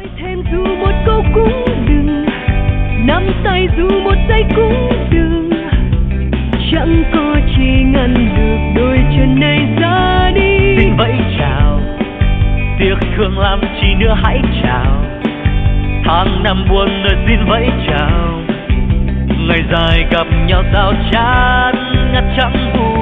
thêm dù một câu cũng đừng, nắm tay dù một giây cũng đừng, chẳng có chi ngăn được đôi chân này ra đi. Xin vẫy chào, tiếc thương lắm chi nữa hãy chào, tháng năm buồn rồi xin vẫy chào, ngày dài gặp nhau sao chán ngắt chẳng buồn.